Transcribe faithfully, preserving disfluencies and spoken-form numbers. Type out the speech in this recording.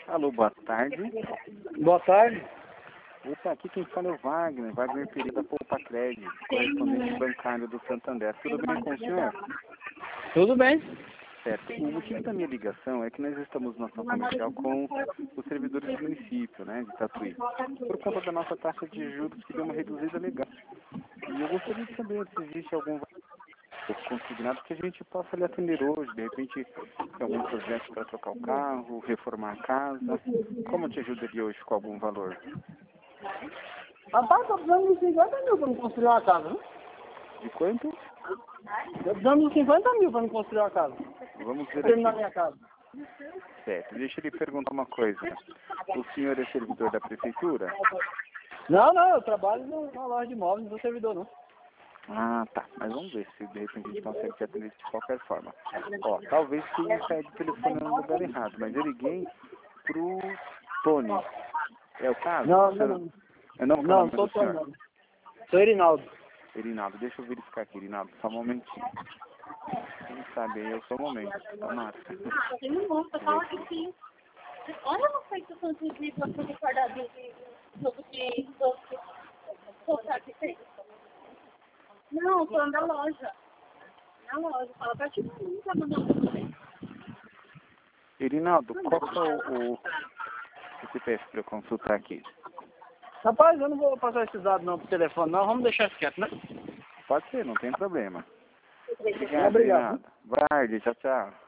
Alô, boa tarde. Boa tarde. Opa, aqui quem fala é o Wagner, Wagner Pereira Poupa Crédito, correspondente bancário do Santander. Tudo bem com o senhor? Tudo bem? Certo. O motivo da minha ligação é que nós estamos na ação comercial com os servidores do município, né, de Tatuí, por conta da nossa taxa de juros que deu uma reduzida legal. E eu gostaria de saber se existe algum consignado que a gente possa lhe atender hoje. De repente, tem algum projeto para trocar o carro, reformar a casa. Como eu te ajudaria hoje com algum valor? Rapaz, estou precisando de cinquenta mil para me construir uma casa, né? De quanto? Estou precisando de cinquenta mil para me construir uma casa. Vamos ver Terminar aqui. minha casa. Certo. Deixa eu lhe perguntar uma coisa. O senhor é servidor da prefeitura? Não, não, eu trabalho numa loja de imóveis, não sou servidor, não. Ah, tá. Mas vamos ver se de repente a gente consegue te atender de qualquer forma. Ó, talvez tenha saído o telefone no lugar errado, mas eu liguei pro Tony. É o caso? Não, O não, senhor- não. Eu não vou Não, falar não mais sou do senhor. Tony, não. Sou Erinaldo. Erinaldo, deixa eu verificar aqui, Erinaldo, só um momentinho. Quem sabe aí é o seu momento, tá, Márcia? Tem um monte, eu falo que sim. Olha, não sei se eu consigo vir para você recordar de jogo de soltar que tem. Não, eu tô falando da loja. Na loja, fala pra ti, não tá mandando você. Erinaldo, qual que é o, o C P F para eu consultar aqui? Rapaz, eu não vou passar esses dados não pro telefone, não. Vamos deixar isso quieto, né? Pode ser, não tem problema. Obrigado. Obrigado, Erinaldo. Boa tarde, tchau, tchau.